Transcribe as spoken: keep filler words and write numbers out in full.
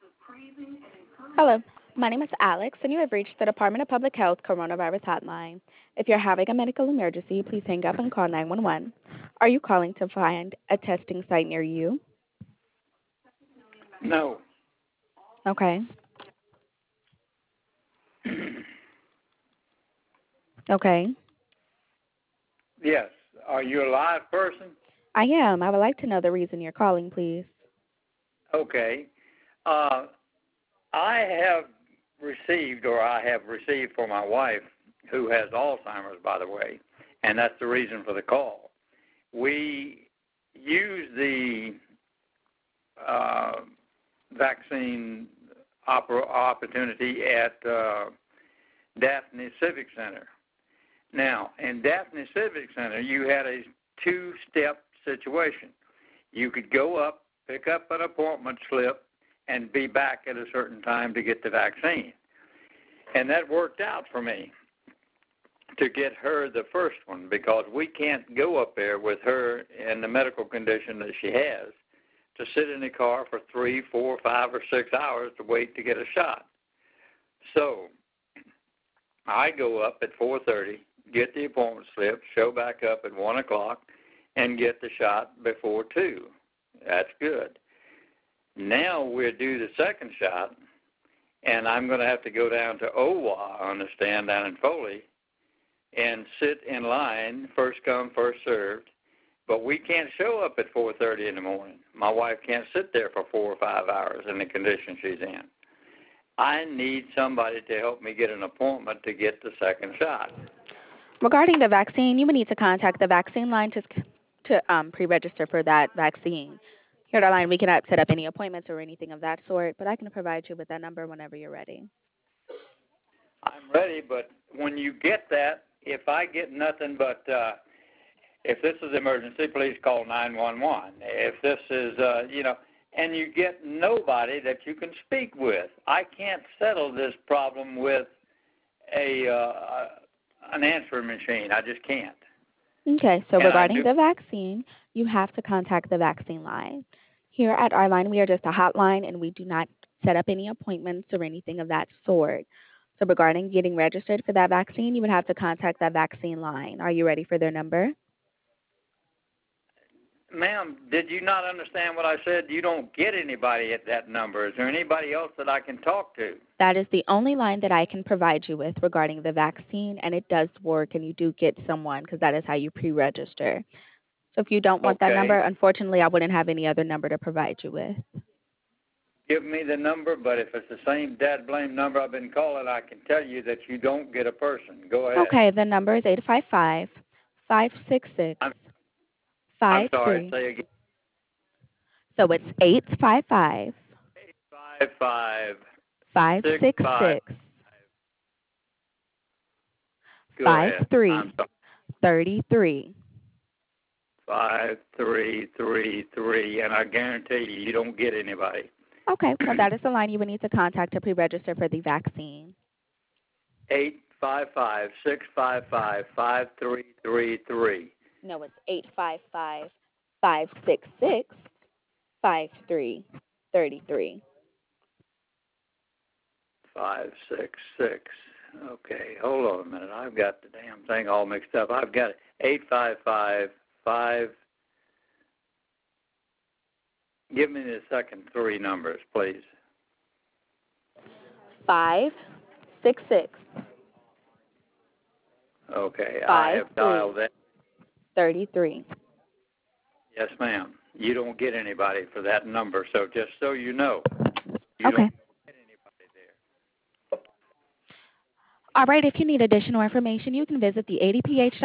Hello, my name is Alex, and you have reached the Department of Public Health Coronavirus Hotline. If you're having a medical emergency, please hang up and call nine one one. Are you calling to find a testing site near you? No. Okay. Okay. Yes. Are you a live person? I am. I would like to know the reason you're calling, please. Okay. Uh, I have received, or I have received for my wife, who has Alzheimer's, by the way, and that's the reason for the call. We use the uh, vaccine oppor- opportunity at uh, Daphne Civic Center. Now, in Daphne Civic Center, you had a two-step situation. You could go up, pick up an appointment slip, and be back at a certain time to get the vaccine. And that worked out for me to get her the first one because we can't go up there with her in the medical condition that she has to sit in the car for three, four, five, or six hours to wait to get a shot. So I go up at four thirty, get the appointment slip, show back up at one o'clock, and get the shot before two. That's good. Now we're due the second shot, and I'm going to have to go down to O W A, I understand, down in Foley, and sit in line, first come, first served. But we can't show up at four thirty in the morning. My wife can't sit there for four or five hours in the condition she's in. I need somebody to help me get an appointment to get the second shot. Regarding the vaccine, you would need to contact the vaccine line to to um, pre-register for that vaccine. Here at our line, we cannot set up any appointments or anything of that sort, but I can provide you with that number whenever you're ready. I'm ready, but when you get that, if I get nothing but, uh, if this is emergency, please call nine one one. If this is, uh, you know, and you get nobody that you can speak with. I can't settle this problem with a uh, an answering machine. I just can't. Okay, so And I regarding do. the vaccine, you have to contact the vaccine line. Here at our line, we are just a hotline, and we do not set up any appointments or anything of that sort. So regarding getting registered for that vaccine, you would have to contact that vaccine line. Are you ready for their number? Ma'am, did you not understand what I said? You don't get anybody at that number. Is there anybody else that I can talk to? That is the only line that I can provide you with regarding the vaccine, and it does work, and you do get someone because that is how you pre-register. So if you don't want that Okay. number, unfortunately, I wouldn't have any other number to provide you with. Give me the number, but if it's the same dad blame number I've been calling, I can tell you that you don't get a person. Go ahead. Okay, the number is eight five five, five six six, I'm I'm five sorry. three. Say again. So it's eight five five, Five five five six six five. six, Go five ahead. I'm three sorry. thirty three. Five three three three, and I guarantee you, you don't get anybody. Okay, well, that is the line you would need to contact to pre-register for the vaccine. Eight five five six five five five three three three. No, it's eight five five, five six six, five three thirty three. Five six six. Okay, hold on a minute. I've got the damn thing all mixed up. I've got it. Eight five five five. Give me the second three numbers, please. Five six six, Okay, I five have three dialed that. thirty three. Yes, ma'am. You don't get anybody for that number, so just so you know, you don't Okay. get anybody there. All right, if you need additional information, you can visit the A D P H